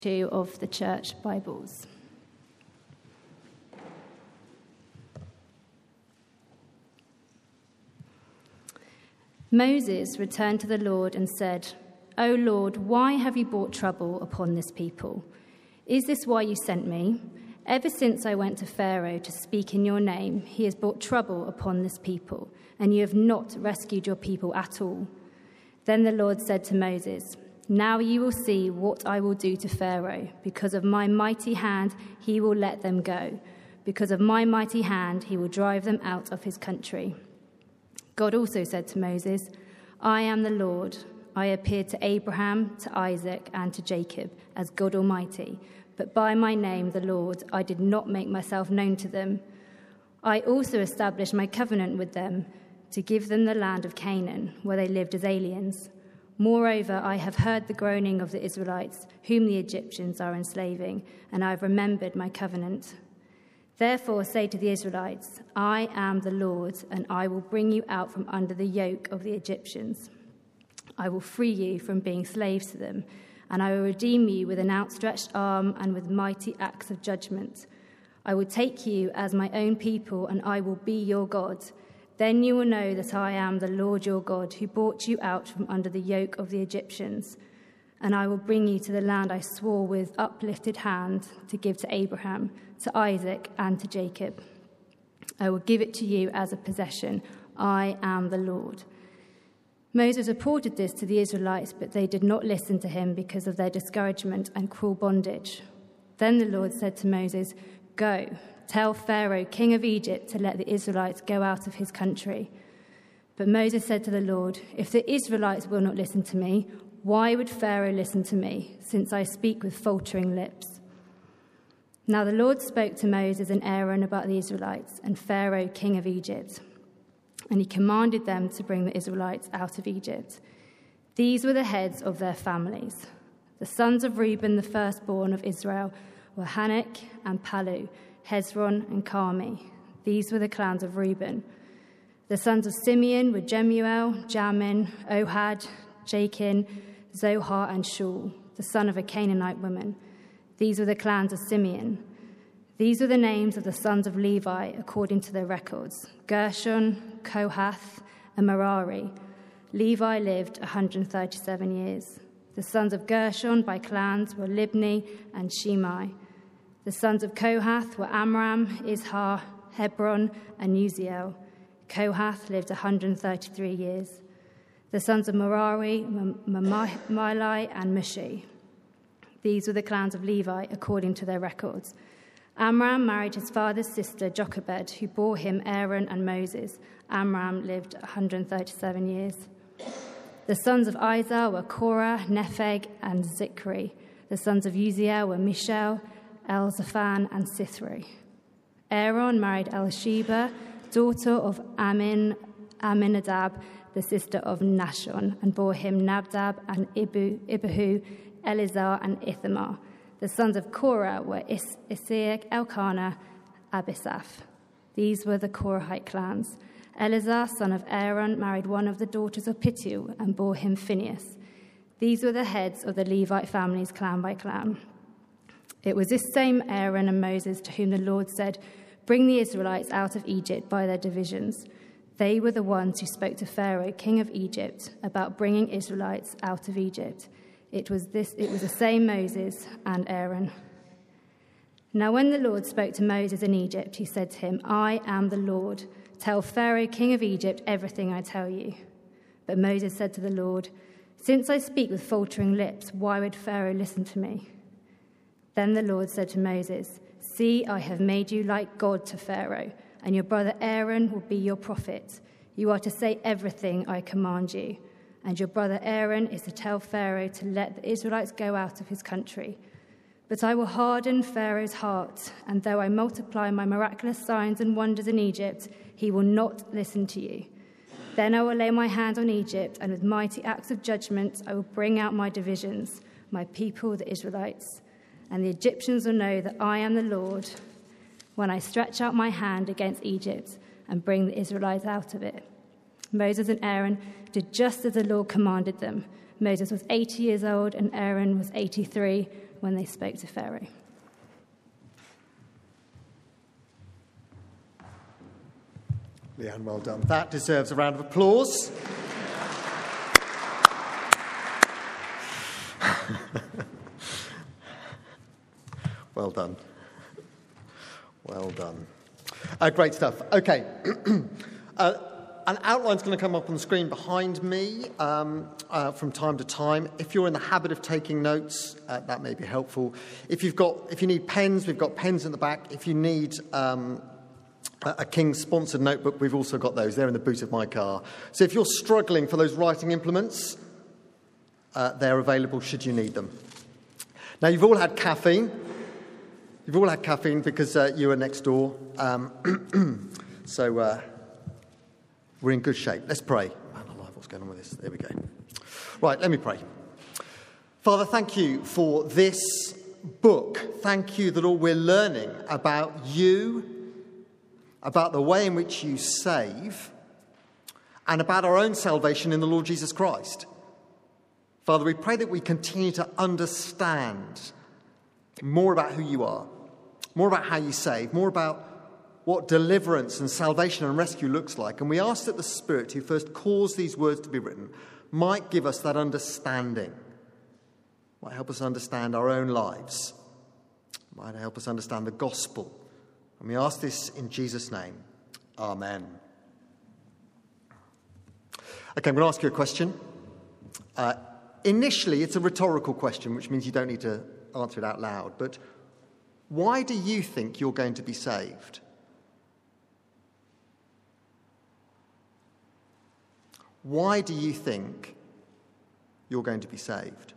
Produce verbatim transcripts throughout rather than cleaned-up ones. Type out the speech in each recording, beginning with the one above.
Two of the Church Bibles. Moses returned to the Lord and said, "O Lord, why have you brought trouble upon this people? Is this why you sent me? Ever since I went to Pharaoh to speak in your name, he has brought trouble upon this people, and you have not rescued your people at all." Then the Lord said to Moses, "Now you will see what I will do to Pharaoh. Because of my mighty hand, he will let them go. Because of my mighty hand, he will drive them out of his country." God also said to Moses, "I am the Lord. I appeared to Abraham, to Isaac, and to Jacob as God Almighty, but by my name, the Lord, I did not make myself known to them. I also established my covenant with them to give them the land of Canaan, where they lived as aliens. Moreover, I have heard the groaning of the Israelites, whom the Egyptians are enslaving, and I have remembered my covenant. Therefore say to the Israelites, I am the Lord, and I will bring you out from under the yoke of the Egyptians. I will free you from being slaves to them, and I will redeem you with an outstretched arm and with mighty acts of judgment. I will take you as my own people, and I will be your God. Then you will know that I am the Lord your God, who brought you out from under the yoke of the Egyptians. And I will bring you to the land I swore with uplifted hand to give to Abraham, to Isaac, and to Jacob. I will give it to you as a possession. I am the Lord." Moses reported this to the Israelites, but they did not listen to him because of their discouragement and cruel bondage. Then the Lord said to Moses, "Go. Tell Pharaoh, king of Egypt, to let the Israelites go out of his country." But Moses said to the Lord, "If the Israelites will not listen to me, why would Pharaoh listen to me, since I speak with faltering lips?" Now the Lord spoke to Moses and Aaron about the Israelites and Pharaoh, king of Egypt, and he commanded them to bring the Israelites out of Egypt. These were the heads of their families. The sons of Reuben, the firstborn of Israel, were Hanok and Palu, Hezron and Carmi. These were the clans of Reuben. The sons of Simeon were Jemuel, Jamin, Ohad, Jachin, Zohar, and Shaul, the son of a Canaanite woman. These were the clans of Simeon. These were the names of the sons of Levi according to their records: Gershon, Kohath, and Merari. Levi lived one hundred thirty-seven years. The sons of Gershon by clans were Libni and Shimei. The sons of Kohath were Amram, Izhar, Hebron, and Uziel. Kohath lived one hundred thirty-three years. The sons of Merari were Mahli and Mushi. These were the clans of Levi according to their records. Amram married his father's sister Jochebed, who bore him Aaron and Moses. Amram lived one hundred thirty-seven years. The sons of Izhar were Korah, Nepheg, and Zikri. The sons of Uziel were Mishael, Elzaphan, and Sithri. Aaron married Elisheba, daughter of Amin, Aminadab, the sister of Nashon, and bore him Nadab and Ibu, Ibahu, Eleazar, and Ithamar. The sons of Korah were Is- Isiak, Elkanah, Abisaph. These were the Korahite clans. Eleazar, son of Aaron, married one of the daughters of Pittiel and bore him Phinehas. These were the heads of the Levite families, clan by clan. It was this same Aaron and Moses to whom the Lord said, "Bring the Israelites out of Egypt by their divisions." They were the ones who spoke to Pharaoh, king of Egypt, about bringing Israelites out of Egypt. It was this. It was the same Moses and Aaron. Now when the Lord spoke to Moses in Egypt, he said to him, "I am the Lord. Tell Pharaoh, king of Egypt, everything I tell you." But Moses said to the Lord, "Since I speak with faltering lips, why would Pharaoh listen to me?" Then the Lord said to Moses, "See, I have made you like God to Pharaoh, and your brother Aaron will be your prophet. You are to say everything I command you. And your brother Aaron is to tell Pharaoh to let the Israelites go out of his country. But I will harden Pharaoh's heart, and though I multiply my miraculous signs and wonders in Egypt, he will not listen to you. Then I will lay my hand on Egypt, and with mighty acts of judgment I will bring out my divisions, my people, the Israelites. And the Egyptians will know that I am the Lord when I stretch out my hand against Egypt and bring the Israelites out of it." Moses and Aaron did just as the Lord commanded them. Moses was eighty years old and Aaron was eighty-three, when they spoke to Pharaoh. Leanne, well done. That deserves a round of applause. Well done. Well done. Uh, great stuff. Okay. uh, an outline's going to come up on the screen behind me um, uh, from time to time. If you're in the habit of taking notes, uh, that may be helpful. If you've got, if you need pens, we've got pens in the back. If you need um, a King-sponsored notebook, we've also got those. They're in the boot of my car. So if you're struggling for those writing implements, uh, they're available should you need them. Now, you've all had caffeine. You've all had caffeine because uh, you were next door. Um, so uh, we're in good shape. Let's pray. Man alive, what's going on with this? There we go. Right, let me pray. Father, thank you for this book. Thank you that all we're learning about you, about the way in which you save, and about our own salvation in the Lord Jesus Christ. Father, we pray that we continue to understand more about who you are, more about how you save, more about what deliverance and salvation and rescue looks like. And we ask that the Spirit, who first caused these words to be written, might give us that understanding, might help us understand our own lives, might help us understand the gospel. And we ask this in Jesus' name. Amen. Okay, I'm going to ask you a question. Uh, initially, it's a rhetorical question, which means you don't need to answer it out loud. But why do you think you're going to be saved? Why do you think you're going to be saved?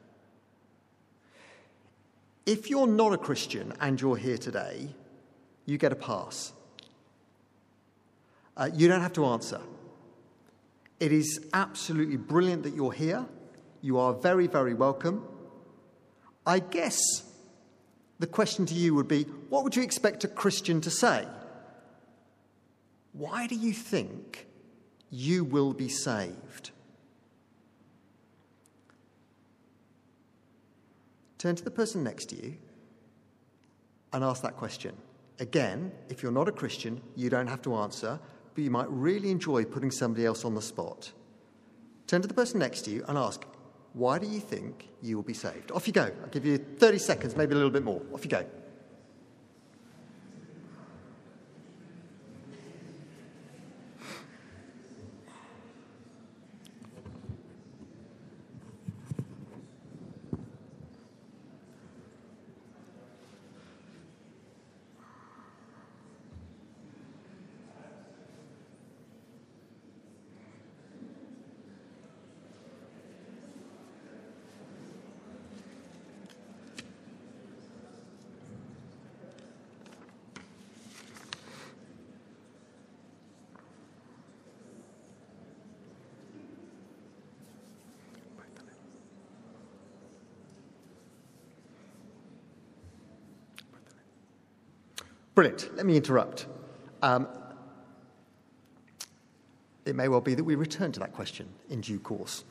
If you're not a Christian and you're here today, you get a pass. Uh, you don't have to answer. It is absolutely brilliant that you're here. You are very, very welcome. I guess the question to you would be, what would you expect a Christian to say? Why do you think you will be saved? Turn to the person next to you and ask that question. Again, if you're not a Christian, you don't have to answer, but you might really enjoy putting somebody else on the spot. Turn to the person next to you and ask, why do you think you will be saved? Off you go. I'll give you thirty seconds, maybe a little bit more. Off you go. Brilliant. Let me interrupt. Um, it may well be that we return to that question in due course.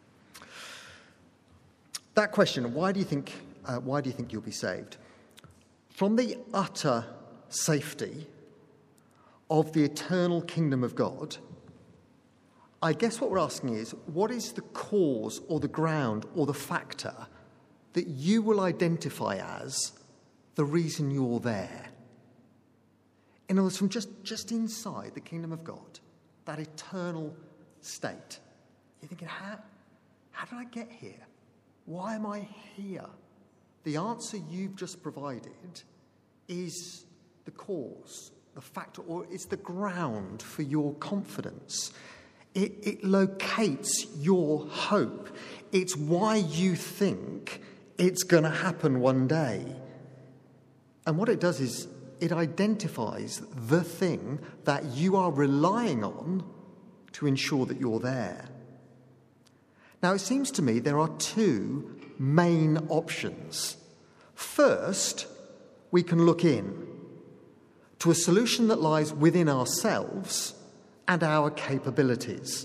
That question, why do you think, uh, why do you think you'll be saved? From the utter safety of the eternal kingdom of God, I guess what we're asking is, what is the cause or the ground or the factor that you will identify as the reason you're there? In other words, from just, just inside the kingdom of God, that eternal state, you're thinking, how, how did I get here? Why am I here? The answer you've just provided is the cause, the factor, or it's the ground for your confidence. It, it locates your hope. It's why you think it's going to happen one day. And what it does is, it identifies the thing that you are relying on to ensure that you're there. Now, it seems to me there are two main options. First, we can look in to a solution that lies within ourselves and our capabilities.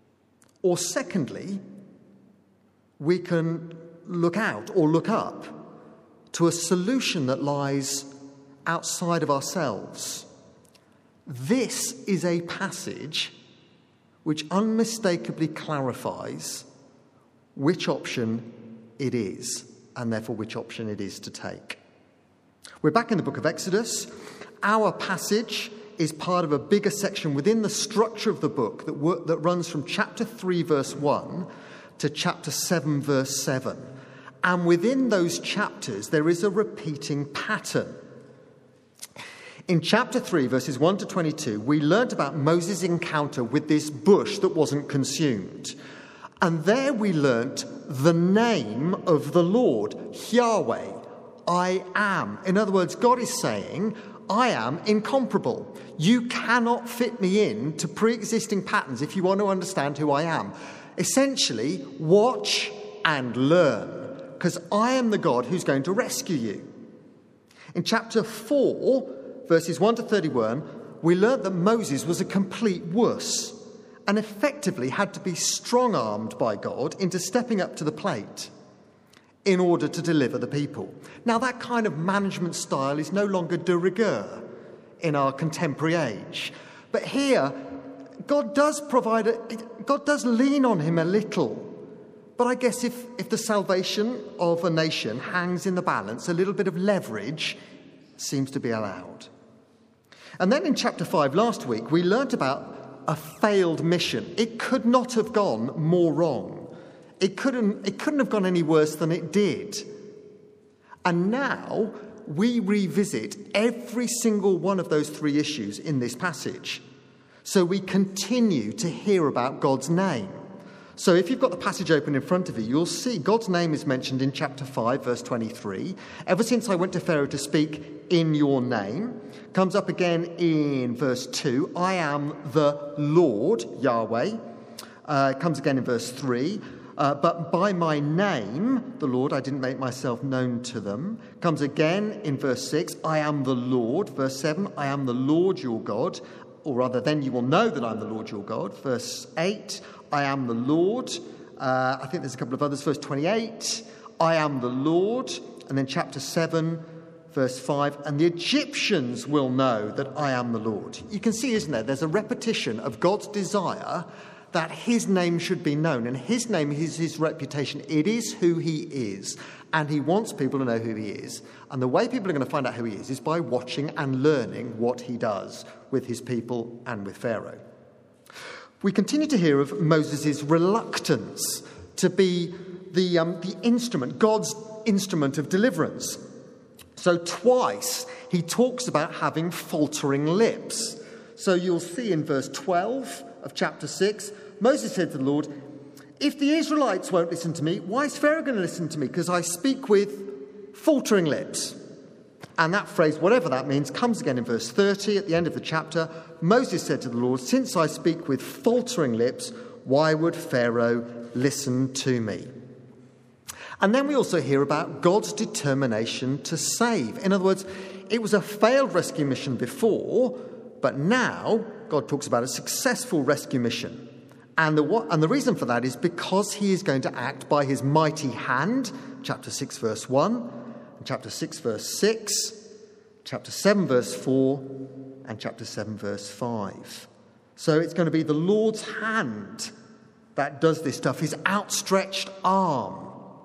Or secondly, we can look out or look up to a solution that lies outside of ourselves. This is a passage which unmistakably clarifies which option it is, and therefore which option it is to take. We're back in the book of Exodus. Our passage is part of a bigger section within the structure of the book that, wor- that runs from chapter three, verse one to chapter seven, verse seven. And within those chapters, there is a repeating pattern. In chapter three, verses one to twenty-two, we learnt about Moses' encounter with this bush that wasn't consumed. And there we learnt the name of the Lord, Yahweh, I am. In other words, God is saying, I am incomparable. You cannot fit me in to pre-existing patterns if you want to understand who I am. Essentially, watch and learn, because I am the God who's going to rescue you. In chapter four, verses one to thirty-one, we learnt that Moses was a complete wuss and effectively had to be strong-armed by God into stepping up to the plate in order to deliver the people. Now, that kind of management style is no longer de rigueur in our contemporary age. But here, God does provide, a, God does lean on him a little. But I guess if, if the salvation of a nation hangs in the balance, a little bit of leverage seems to be allowed. And then in chapter five last week, we learnt about a failed mission. It could not have gone more wrong. It couldn't, it couldn't have gone any worse than it did. And now we revisit every single one of those three issues in this passage. So we continue to hear about God's name. So if you've got the passage open in front of you, you'll see God's name is mentioned in chapter five, verse twenty-three. Ever since I went to Pharaoh to speak in your name. Comes up again in verse two. I am the Lord, Yahweh. Uh, comes again in verse three. Uh, but by my name, the Lord, I didn't make myself known to them. Comes again in verse six. I am the Lord. Verse seven. I am the Lord your God. Or rather, then you will know that I'm the Lord your God. Verse eight. I am the Lord. Uh, I think there's a couple of others. Verse twenty-eight. I am the Lord. And then chapter seven, verse five. And the Egyptians will know that I am the Lord. You can see, isn't there? There's a repetition of God's desire that his name should be known. And his name is his reputation. It is who he is. And he wants people to know who he is. And the way people are going to find out who he is is by watching and learning what he does with his people and with Pharaoh. We continue to hear of Moses' reluctance to be the, um, the instrument, God's instrument of deliverance. So twice he talks about having faltering lips. So you'll see in verse twelve of chapter six, Moses said to the Lord, if the Israelites won't listen to me, why is Pharaoh going to listen to me? Because I speak with faltering lips. And that phrase, whatever that means, comes again in verse thirty at the end of the chapter. Moses said to the Lord, since I speak with faltering lips, why would Pharaoh listen to me? And then we also hear about God's determination to save. In other words, it was a failed rescue mission before, but now God talks about a successful rescue mission. And the, what, and the reason for that is because he is going to act by his mighty hand, chapter six, verse one, chapter six, verse six, chapter seven, verse four, and chapter seven, verse five. So it's going to be the Lord's hand that does this stuff, his outstretched arm.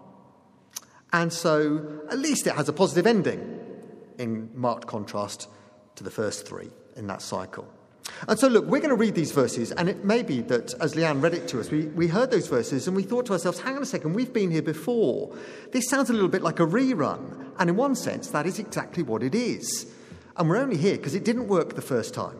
And so at least it has a positive ending in marked contrast to the first three in that cycle. And so, look, we're going to read these verses, and it may be that as Leanne read it to us, we, we heard those verses and we thought to ourselves, hang on a second, we've been here before. This sounds a little bit like a rerun. And in one sense, that is exactly what it is. And we're only here because it didn't work the first time.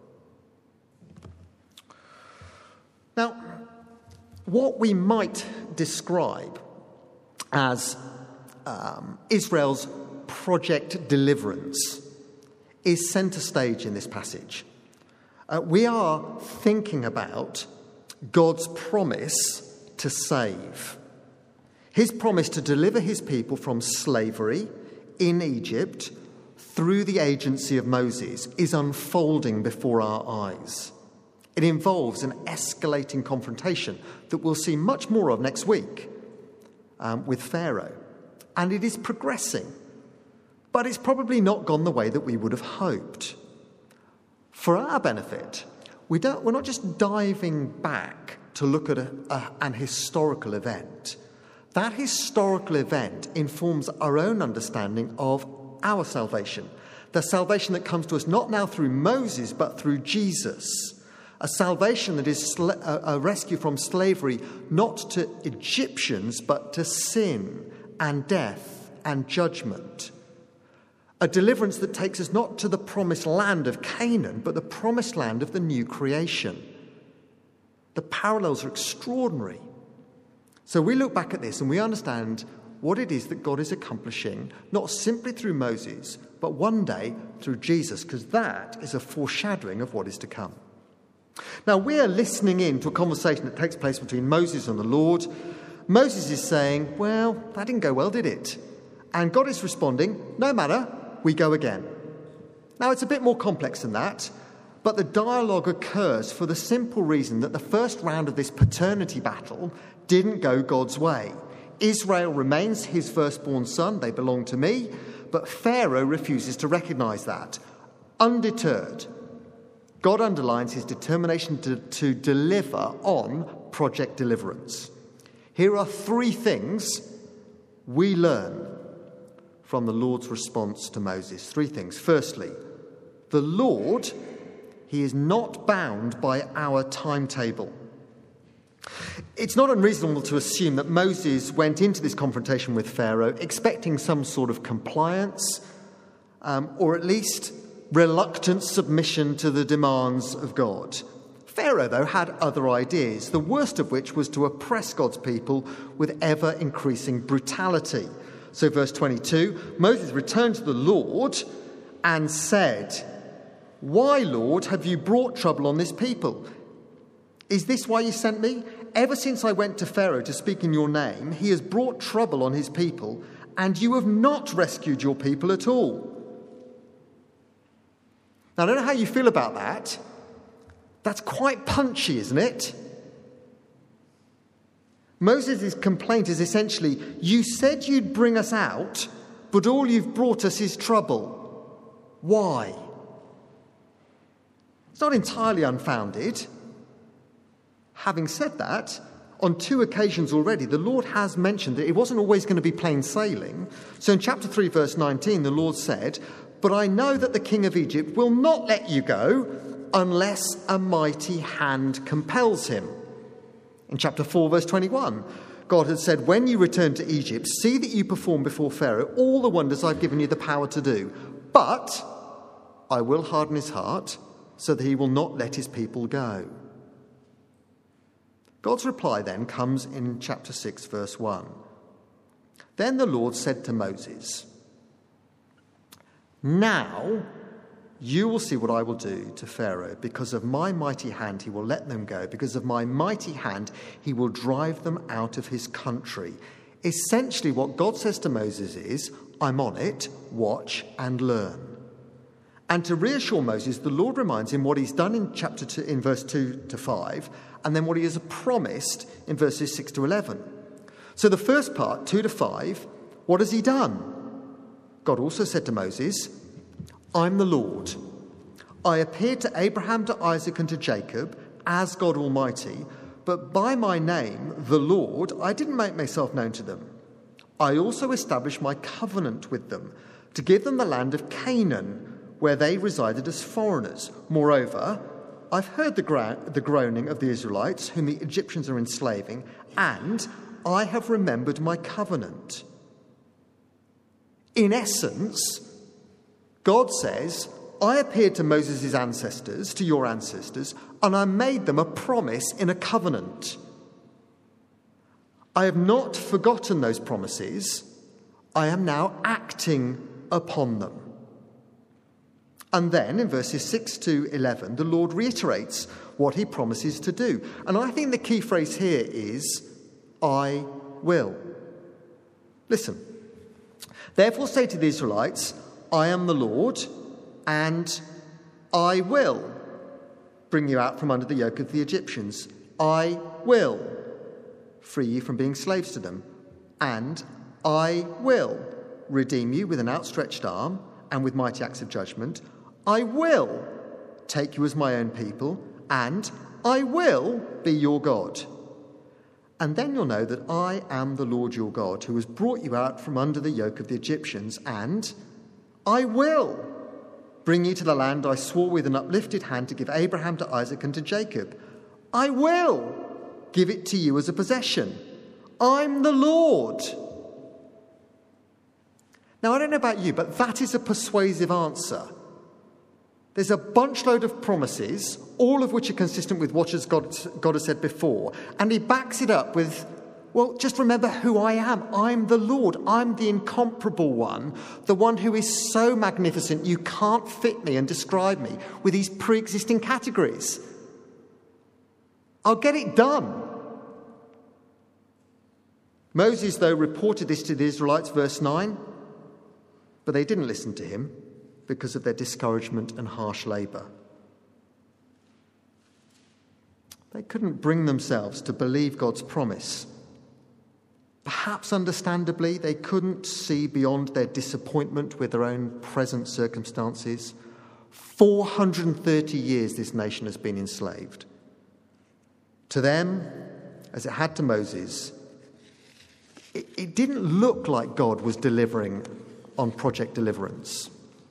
Now, what we might describe as um, Israel's project deliverance is centre stage in this passage. Uh, we are thinking about God's promise to save. His promise to deliver his people from slavery in Egypt through the agency of Moses is unfolding before our eyes. It involves an escalating confrontation that we'll see much more of next week um, with Pharaoh. And it is progressing but it's probably not gone the way that we would have hoped. For our benefit, we don't, we're not just diving back to look at a, a, an historical event. That historical event informs our own understanding of our salvation, the salvation that comes to us not now through Moses, but through Jesus, a salvation that is sl- a, a rescue from slavery, not to Egyptians, but to sin and death and judgment. A deliverance that takes us not to the promised land of Canaan, but the promised land of the new creation. The parallels are extraordinary. So we look back at this and we understand what it is that God is accomplishing, not simply through Moses, but one day through Jesus, because that is a foreshadowing of what is to come. Now, we are listening in to a conversation that takes place between Moses and the Lord. Moses is saying, well, that didn't go well, did it? And God is responding, no matter, we go again. Now, it's a bit more complex than that, but the dialogue occurs for the simple reason that the first round of this paternity battle didn't go God's way. Israel remains his firstborn son, they belong to me, but Pharaoh refuses to recognise that. Undeterred, God underlines his determination to, to deliver on Project Deliverance. Here are three things we learn from the Lord's response to Moses. Three things. Firstly, the Lord, he is not bound by our timetable. It's not unreasonable to assume that Moses went into this confrontation with Pharaoh expecting some sort of compliance, um, or at least reluctant submission to the demands of God. Pharaoh, though, had other ideas, the worst of which was to oppress God's people with ever-increasing brutality. So verse twenty-two, Moses returned to the Lord and said, "Why, Lord, have you brought trouble on this people? Is this why you sent me? Ever since I went to Pharaoh to speak in your name, he has brought trouble on his people, and you have not rescued your people at all." Now, I don't know how you feel about that. That's quite punchy, isn't it? Moses' complaint is essentially, you said you'd bring us out, but all you've brought us is trouble. Why? It's not entirely unfounded. Having said that, on two occasions already, the Lord has mentioned that it wasn't always going to be plain sailing. So in chapter three, verse nineteen, the Lord said, "But I know that the king of Egypt will not let you go unless a mighty hand compels him." In chapter four, verse twenty-one, God had said, "When you return to Egypt, see that you perform before Pharaoh all the wonders I've given you the power to do. But I will harden his heart so that he will not let his people go." God's reply then comes in chapter six, verse one. "Then the Lord said to Moses, 'Now you will see what I will do to Pharaoh. Because of my mighty hand he will let them go. Because of my mighty hand he will drive them out of his country.'" Essentially what God says to Moses is, I'm on it, watch and learn. And to reassure Moses, the Lord reminds him what he's done in chapter two, in verse two to five, and then what he has promised in verses six to eleven. So the first part, two to five, what has he done? God also said to Moses, "I'm the Lord. I appeared to Abraham, to Isaac, and to Jacob as God Almighty, but by my name, the Lord, I didn't make myself known to them. I also established my covenant with them to give them the land of Canaan, where they resided as foreigners. Moreover, I've heard the, gra- the groaning of the Israelites, whom the Egyptians are enslaving, and I have remembered my covenant." In essence, God says, I appeared to Moses' ancestors, to your ancestors, and I made them a promise in a covenant. I have not forgotten those promises. I am now acting upon them. And then in verses six to eleven, the Lord reiterates what he promises to do. And I think the key phrase here is, I will. Listen. "Therefore say to the Israelites, I am the Lord, and I will bring you out from under the yoke of the Egyptians. I will free you from being slaves to them, and I will redeem you with an outstretched arm and with mighty acts of judgment. I will take you as my own people, and I will be your God. And then you'll know that I am the Lord your God, who has brought you out from under the yoke of the Egyptians, and I will bring you to the land I swore with an uplifted hand to give Abraham, to Isaac, and to Jacob. I will give it to you as a possession. I'm the Lord. Now, I don't know about you, but that is a persuasive answer. There's a bunch load of promises, all of which are consistent with what God, God has said before. And he backs it up with, well, just remember who I am. I'm the Lord. I'm the incomparable one, the one who is so magnificent you can't fit me and describe me with these pre-existing categories. I'll get it done. Moses, though, reported this to the Israelites, verse nine, but they didn't listen to him because of their discouragement and harsh labour. They couldn't bring themselves to believe God's promise. Perhaps understandably, they couldn't see beyond their disappointment with their own present circumstances. four hundred thirty years this nation has been enslaved. To them, as it had to Moses, it, it didn't look like God was delivering on Project Deliverance.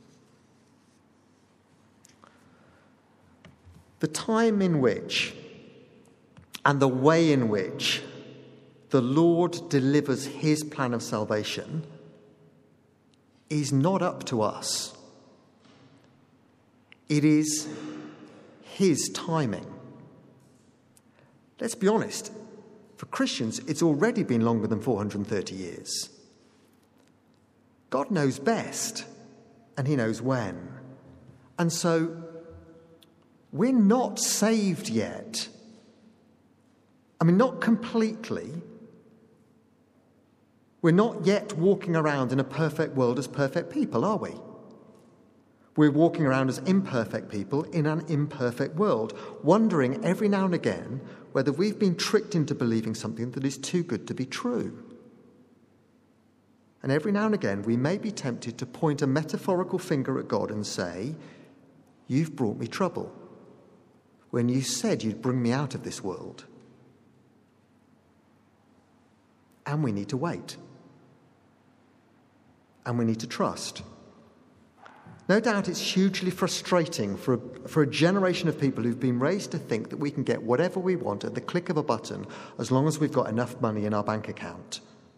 The time in which and the way in which the Lord delivers his plan of salvation is not up to us. It is his timing. Let's be honest, for Christians, it's already been longer than four hundred thirty years. God knows best, and he knows when. And so, we're not saved yet. I mean, not completely. We're not yet walking around in a perfect world as perfect people, are we? We're walking around as imperfect people in an imperfect world, wondering every now and again whether we've been tricked into believing something that is too good to be true. And every now and again, we may be tempted to point a metaphorical finger at God and say, "You've brought me trouble," when you said you'd bring me out of this world. And we need to wait. And we need to trust. No doubt it's hugely frustrating for a, for a generation of people who've been raised to think that we can get whatever we want at the click of a button as long as we've got enough money in our bank account.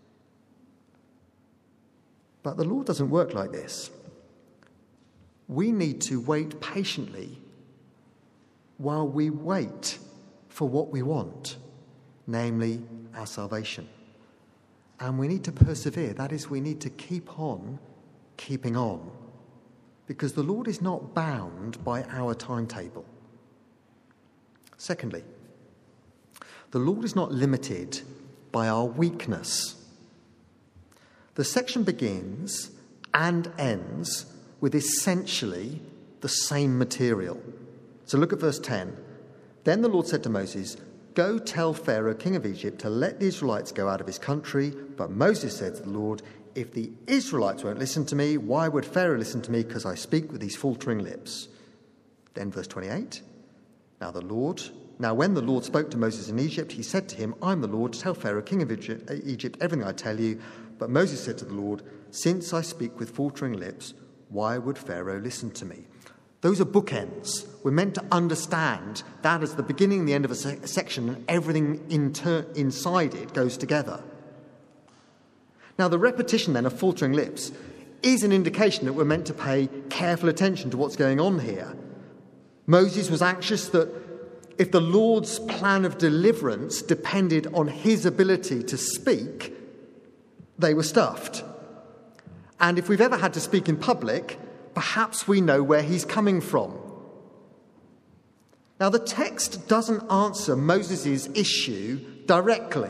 But the Lord doesn't work like this. We need to wait patiently while we wait for what we want, namely our salvation. And we need to persevere. That is, we need to keep on keeping on, because the Lord is not bound by our timetable. Secondly, the Lord is not limited by our weakness. The section begins and ends with essentially the same material. So look at verse ten. Then the Lord said to Moses, "Go tell Pharaoh, king of Egypt, to let the Israelites go out of his country." But Moses said to the Lord, "If the Israelites won't listen to me, why would Pharaoh listen to me? Because I speak with these faltering lips." Then verse twenty-eight. Now the Lord, now when the Lord spoke to Moses in Egypt, he said to him, "I'm the Lord. Tell Pharaoh, king of Egypt, everything I tell you." But Moses said to the Lord, "Since I speak with faltering lips, why would Pharaoh listen to me?" Those are bookends. We're meant to understand that as the beginning and the end of a se- section, and everything inter- inside it goes together. Now, the repetition then of faltering lips is an indication that we're meant to pay careful attention to what's going on here. Moses was anxious that if the Lord's plan of deliverance depended on his ability to speak, they were stuffed. And if we've ever had to speak in public, perhaps we know where he's coming from. Now, the text doesn't answer Moses' issue directly.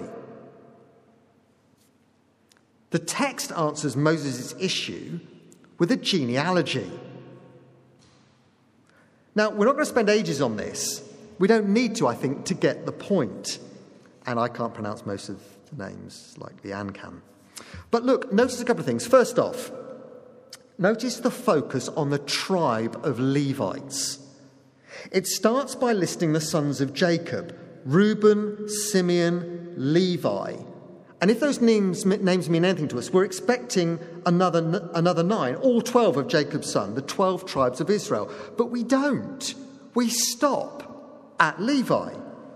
The text answers Moses' issue with a genealogy. Now, we're not going to spend ages on this. We don't need to, I think, to get the point. And I can't pronounce most of the names like Leanne can. But look, notice a couple of things. First off, notice the focus on the tribe of Levites. It starts by listing the sons of Jacob, Reuben, Simeon, Levi. And if those names, names mean anything to us, we're expecting another, another nine, all twelve of Jacob's son, the twelve tribes of Israel. But we don't. We stop at Levi,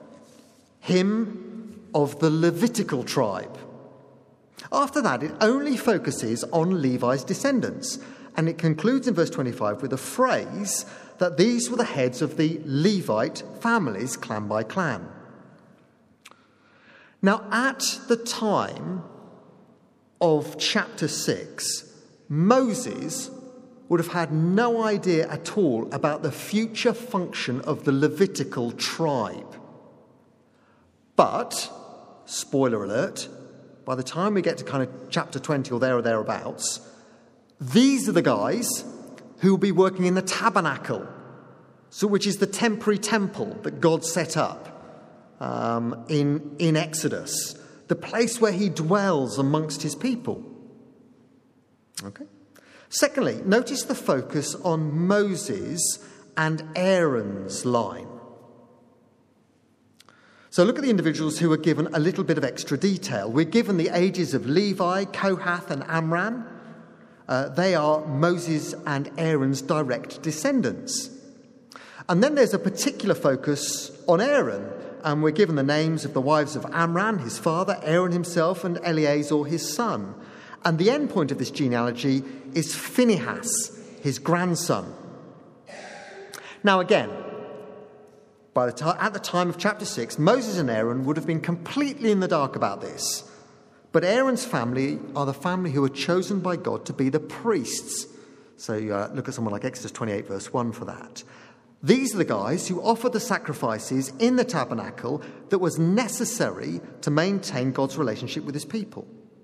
him of the Levitical tribe. After that, it only focuses on Levi's descendants, and it concludes in verse twenty-five with a phrase that these were the heads of the Levite families, clan by clan. Now, at the time of chapter six, Moses would have had no idea at all about the future function of the Levitical tribe. But, spoiler alert, by the time we get to kind of chapter twenty or there or thereabouts, these are the guys who will be working in the tabernacle, so which is the temporary temple that God set up um, in, in Exodus, the place where he dwells amongst his people. Okay. Secondly, notice the focus on Moses and Aaron's line. So look at the individuals who are given a little bit of extra detail. We're given the ages of Levi, Kohath and Amram. Uh, they are Moses and Aaron's direct descendants. And then there's a particular focus on Aaron, and we're given the names of the wives of Amram, his father, Aaron himself, and Eleazar, his son. And the end point of this genealogy is Phinehas, his grandson. Now again, by the time, at the time of chapter six, Moses and Aaron would have been completely in the dark about this. But Aaron's family are the family who are chosen by God to be the priests. So uh, look at someone like Exodus twenty-eight, verse one for that. These are the guys who offered the sacrifices in the tabernacle that was necessary to maintain God's relationship with his people.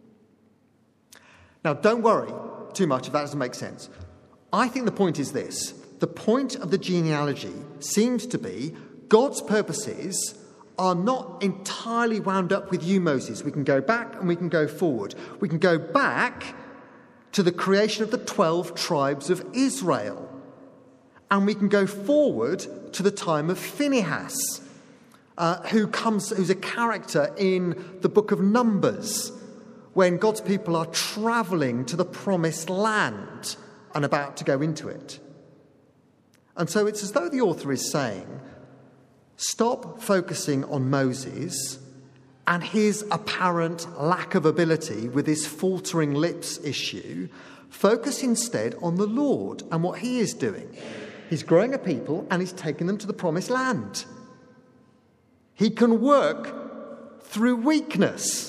Now, don't worry too much if that doesn't make sense. I think the point is this. The point of the genealogy seems to be God's purposes are not entirely wound up with you, Moses. We can go back and we can go forward. We can go back to the creation of the twelve tribes of Israel. And we can go forward to the time of Phinehas, uh, who comes, who's a character in the book of Numbers, when God's people are travelling to the promised land and about to go into it. And so it's as though the author is saying, stop focusing on Moses and his apparent lack of ability with his faltering lips issue. Focus instead on the Lord and what he is doing. He's growing a people and he's taking them to the promised land. He can work through weakness.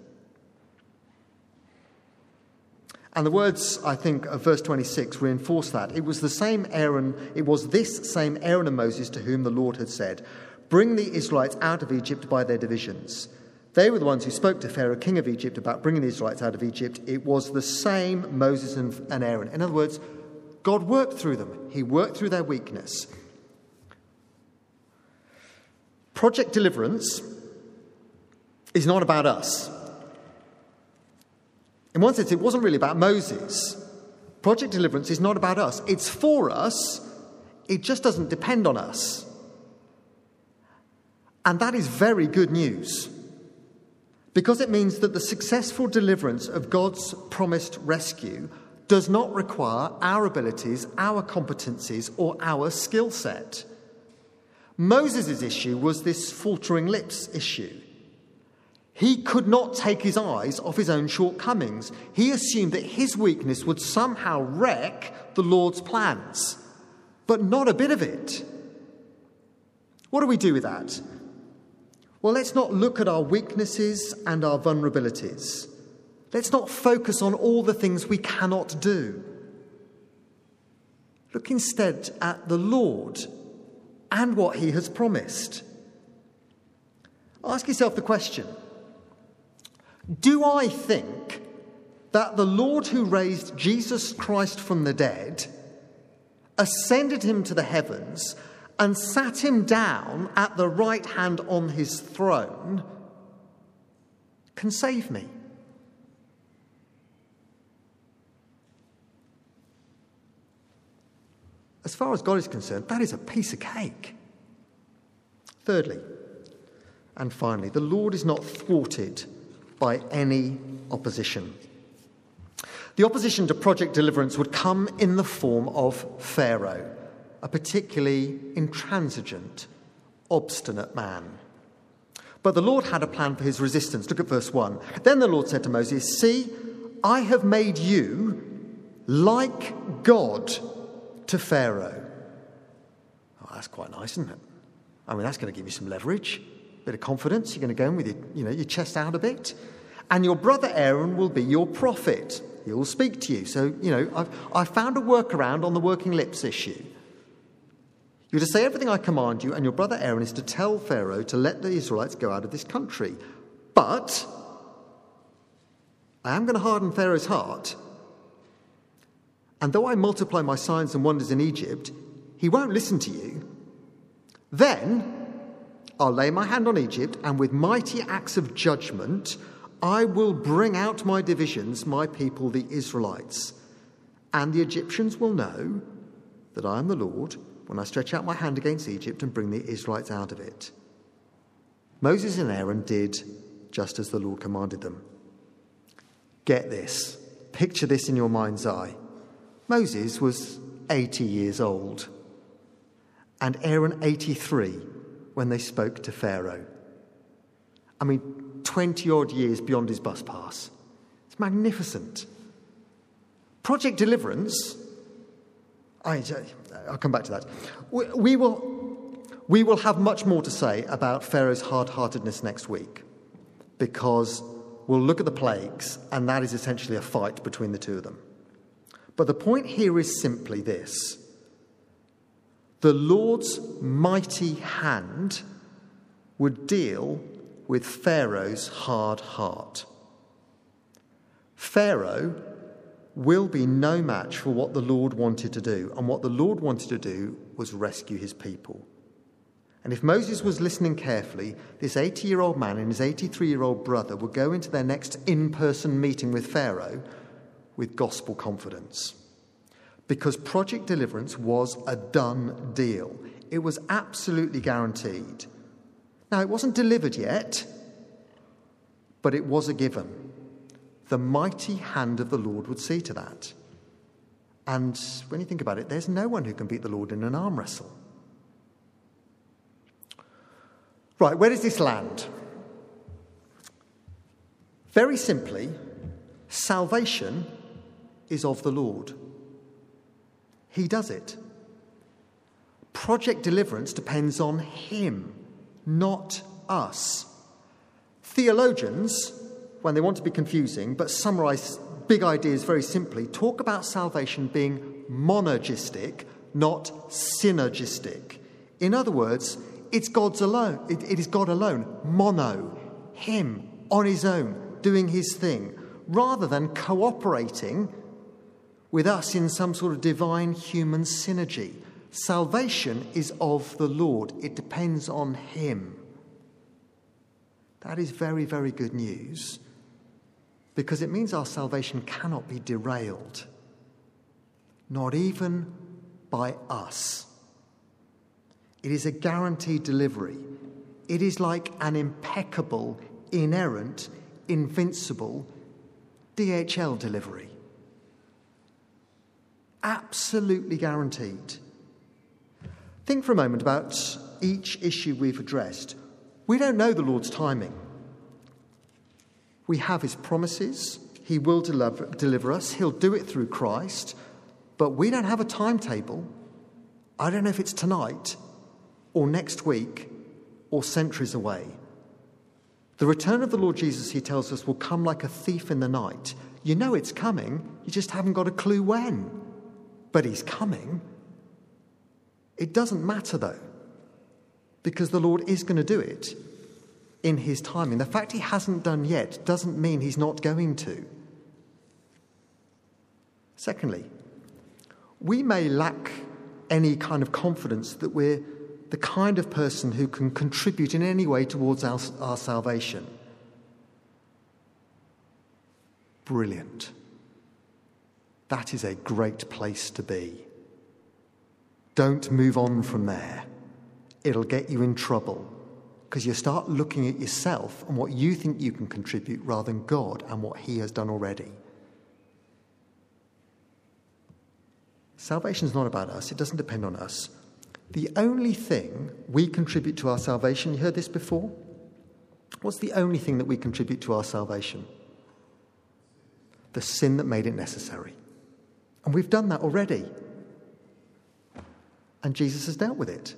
And the words, I think, of verse twenty-six reinforce that. It was the same Aaron, it was this same Aaron and Moses to whom the Lord had said, "Bring the Israelites out of Egypt by their divisions." They were the ones who spoke to Pharaoh, king of Egypt, about bringing the Israelites out of Egypt. It was the same Moses and, and Aaron. In other words, God worked through them. He worked through their weakness. Project Deliverance is not about us. In one sense, it wasn't really about Moses. Project Deliverance is not about us. It's for us. It just doesn't depend on us. And that is very good news, because it means that the successful deliverance of God's promised rescue does not require our abilities, our competencies, or our skill set. Moses' issue was this faltering lips issue. He could not take his eyes off his own shortcomings. He assumed that his weakness would somehow wreck the Lord's plans, but not a bit of it. What do we do with that? Well, let's not look at our weaknesses and our vulnerabilities. Let's not focus on all the things we cannot do. Look instead at the Lord and what he has promised. Ask yourself the question, do I think that the Lord who raised Jesus Christ from the dead, ascended him to the heavens, and sat him down at the right hand on his throne, can save me? as far as God is concerned, that is a piece of cake. Thirdly, and finally, the Lord is not thwarted by any opposition. The opposition to Project Deliverance would come in the form of Pharaoh, a particularly intransigent, obstinate man. But the Lord had a plan for his resistance. Look at verse one. Then the Lord said to Moses, "See, I have made you like God to Pharaoh." Oh, that's quite nice, isn't it? I mean, that's going to give you some leverage, a bit of confidence. You're going to go in with your, you know, your chest out a bit. And your brother Aaron will be your prophet. He will speak to you. So, you know, I've, I've found a workaround on the working lips issue. You're to say everything I command you, and your brother Aaron is to tell Pharaoh to let the Israelites go out of this country. But I am going to harden Pharaoh's heart. And though I multiply my signs and wonders in Egypt, he won't listen to you. Then I'll lay my hand on Egypt, and with mighty acts of judgment, I will bring out my divisions, my people, the Israelites. And the Egyptians will know that I am the Lord when I stretch out my hand against Egypt and bring the Israelites out of it. Moses and Aaron did just as the Lord commanded them. Get this. Picture this in your mind's eye. Moses was eighty years old, and Aaron eighty-three when they spoke to Pharaoh. I mean, twenty-odd years beyond his bus pass. It's magnificent. Project Deliverance, I, I'll come back to that. We, we, will, we will have much more to say about Pharaoh's hard-heartedness next week, because we'll look at the plagues, and that is essentially a fight between the two of them. But the point here is simply this. The Lord's mighty hand would deal with Pharaoh's hard heart. Pharaoh will be no match for what the Lord wanted to do, and what the Lord wanted to do was rescue his people. And if Moses was listening carefully, this eighty-year-old man and his eighty-three-year-old brother would go into their next in-person meeting with Pharaoh with gospel confidence. Because Project Deliverance was a done deal. It was absolutely guaranteed. Now, it wasn't delivered yet, but it was a given. The mighty hand of the Lord would see to that. And when you think about it, there's no one who can beat the Lord in an arm wrestle. Right, where does this land? Very simply, salvation is of the Lord. He does it. Project Deliverance depends on him, not us. Theologians, when they want to be confusing but summarize big ideas very simply, talk about salvation being monergistic, not synergistic. In other words, it's God's alone. It, it is God alone, mono, him, on his own, doing his thing, rather than cooperating with us in some sort of divine human synergy. Salvation is of the Lord. It depends on him. That is very, very good news, because it means our salvation cannot be derailed, not even by us. It is a guaranteed delivery. It is like an impeccable, inerrant, invincible D H L delivery. Absolutely guaranteed. Think for a moment about each issue we've addressed. We don't know the Lord's timing. We have his promises. He will deliver, deliver us. He'll do it through Christ. But we don't have a timetable. I don't know if it's tonight or next week or centuries away. The return of the Lord Jesus, he tells us, will come like a thief in the night. You know it's coming. You just haven't got a clue when. But he's coming. It doesn't matter, though, because the Lord is going to do it in his timing. The fact he hasn't done yet doesn't mean he's not going to. Secondly, we may lack any kind of confidence that we're the kind of person who can contribute in any way towards our, our salvation. Brilliant. That is a great place to be. Don't move on from there. It'll get you in trouble because you start looking at yourself and what you think you can contribute rather than God and what he has done already. Salvation is not about us. It doesn't depend on us. The only thing we contribute to our salvation, you heard this before? What's the only thing that we contribute to our salvation? The sin that made it necessary. And we've done that already. And Jesus has dealt with it.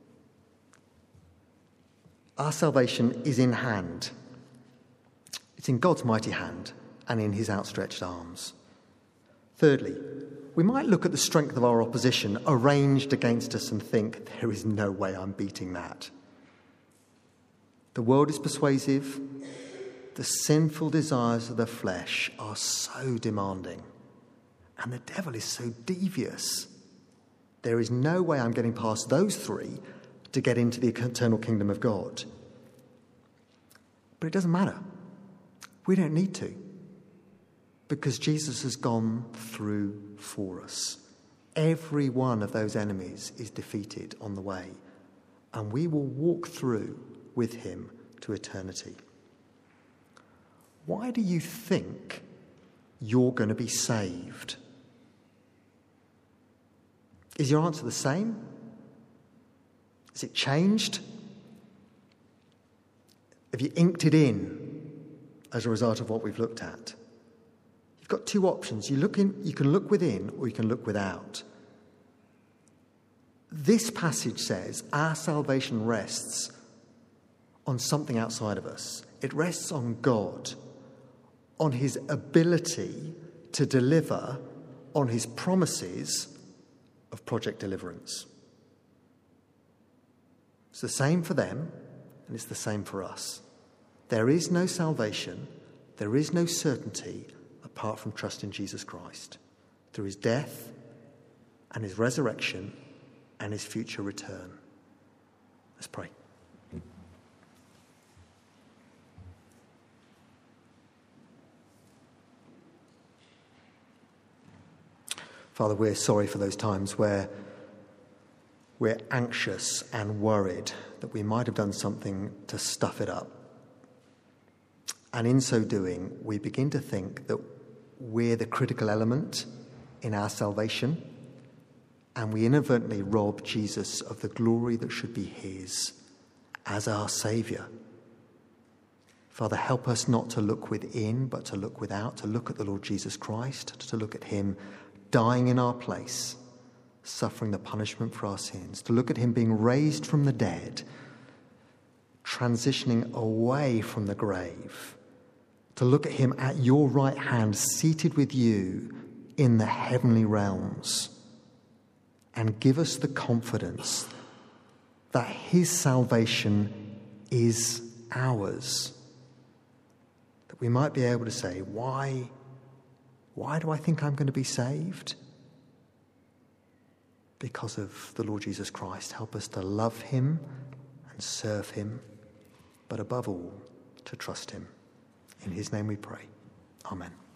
Our salvation is in hand. It's in God's mighty hand and in his outstretched arms. Thirdly, we might look at the strength of our opposition arranged against us and think, there is no way I'm beating that. The world is persuasive. The sinful desires of the flesh are so demanding. And the devil is so devious. There is no way I'm getting past those three to get into the eternal kingdom of God. But it doesn't matter. We don't need to. Because Jesus has gone through for us. Every one of those enemies is defeated on the way. And we will walk through with him to eternity. Why do you think you're going to be saved? Is your answer the same? Has it changed? Have you inked it in as a result of what we've looked at? You've got two options. You look in, you can look within or you can look without. This passage says our salvation rests on something outside of us. It rests on God, on his ability to deliver on his promises of Project Deliverance. It's the same for them, and it's the same for us. There is no salvation, there is no certainty apart from trust in Jesus Christ, through his death and his resurrection and his future return. Let's pray. Father, we're sorry for those times where we're anxious and worried that we might have done something to stuff it up. And in so doing, we begin to think that we're the critical element in our salvation, and we inadvertently rob Jesus of the glory that should be his as our Saviour. Father, help us not to look within, but to look without, to look at the Lord Jesus Christ, to look at him dying in our place, suffering the punishment for our sins, to look at him being raised from the dead, transitioning away from the grave, to look at him at your right hand, seated with you in the heavenly realms, and give us the confidence that his salvation is ours, that we might be able to say, why Why do I think I'm going to be saved? Because of the Lord Jesus Christ. Help us to love him and serve him, but above all, to trust him. In his name we pray. Amen.